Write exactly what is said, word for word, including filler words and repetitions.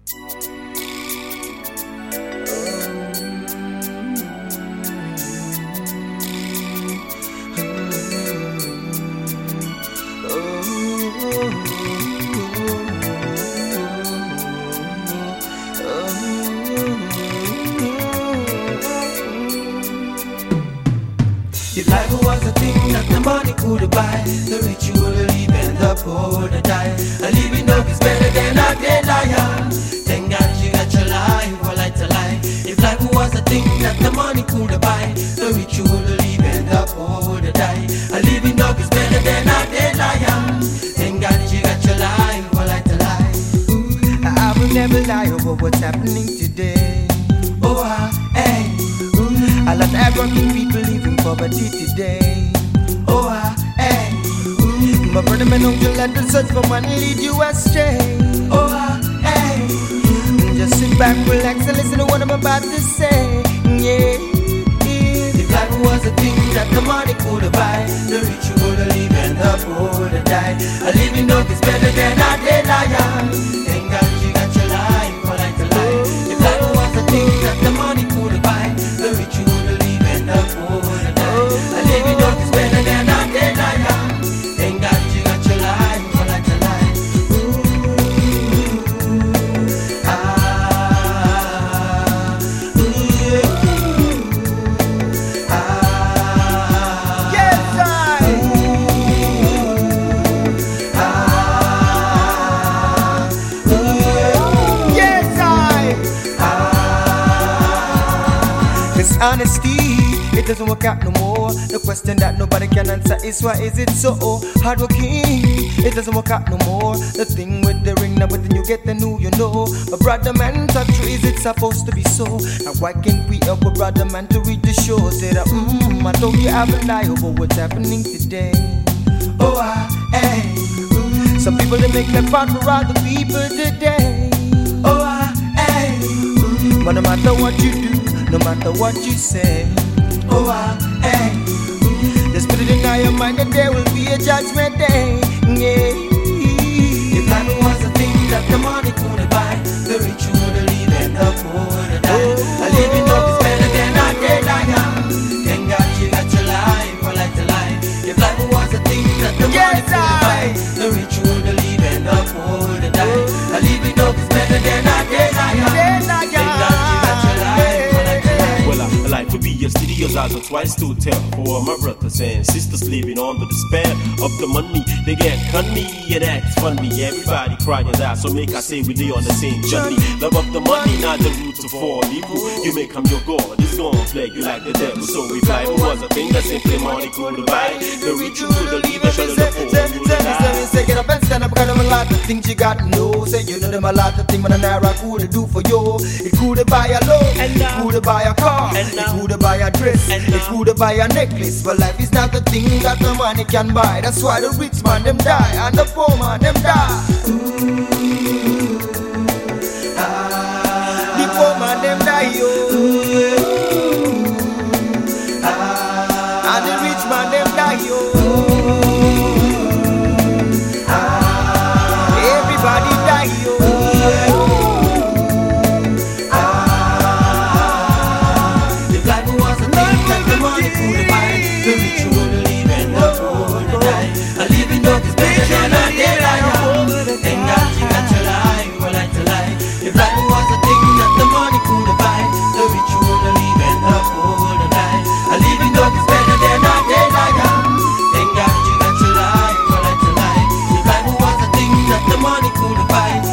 If life was a thing that the money could buy, the rich will live and the poor will die. A living dog is better than a dead lion. Thank God you got your life, or light to lie. If life was a thing that the money could buy, the rich will live and the poor will die. A living dog is better than a dead lion. Thank God you got your life, or light to lie. Ooh, I will never lie over what's happening today. Oh, ah, hey. A lot of hard-working people living poverty today. Oh, ah, hey. Ooh. My brother, man, uncle, let the search for money lead you astray. Oh, ah, hey. Ooh. Just sit back, relax, and listen to what I'm about to say. Yeah. If life was a thing that the money could buy, the rich would live and the poor would die. A living dog is better than a dead lion. Thank God you got your life, for like to lie. If life was a thing that the money could buy, the rich would live and the poor would die. A living dog is better than a dead lion. Thank God you got your life, for like to lie. Ooh, ah, ooh, ah, yes I. Ooh, ah, ooh, yes I. Ah, this honesty, it doesn't work out no more. The question that nobody can answer is why is it so hardworking? It doesn't work out no more. The thing with the ring, now with the you get the new, you know. But brother man, talk true, is it supposed to be so? Now why can't we help a brother man to read the show? Say that, mmm, I told you I haven't lied over what's happening today. Oh, ah, hey, ooh. Some people they make their part for other people today. Oh, ah, hey, ooh. But no matter what you do, no matter what you say, oh, ah, hey, ooh, just put it in your mind that there will be a judgment day. Yeah. If life was a thing that the money could buy, the rich would live and the poor would die. A living dog is better than a dead lion. Thank God you got your life, or like to lie. If life was a thing that the money could buy, the rich would live and the poor would die. A living dog is better than a dead lion. Thank God you got your life, or like to lie. Well, I like to be as studios as or twice to tell for all my brothers and sisters living on the despair of the money. They get honey and act funny. Everybody crying out, so make I say we lay on the same journey. Love of the money, not the root of all evil. You make him your God, it's gonna plague you like the devil. So if life was a thing that simply money could buy, the rich would leave and show the poor would die. Say get up and stand up, kind of a lot of things you got to know. Say you know them a lot of things, but a naira could do for you. It could buy a loaf, it could buy a car, it could buy a dress, it could buy a necklace. But life is not the thing that the money can buy. That's why the rich man them die and the poor man them die. Ooh, ah, the poor man them die, yo. Ooh, ah, and the rich man them die, yo. Ooh, ah, everybody die, yo. Ah, if life was a thing that the money could buy, the rich would live and the poor would die. A living dog is better than a dead lion. Thank God you got your life, or like to lie. If life was a thing that the money could buy, the rich would live and the poor would die. A living dog is better than a dead lion. Thank God you got your life, or like to lie. If life was a thing that the money could buy,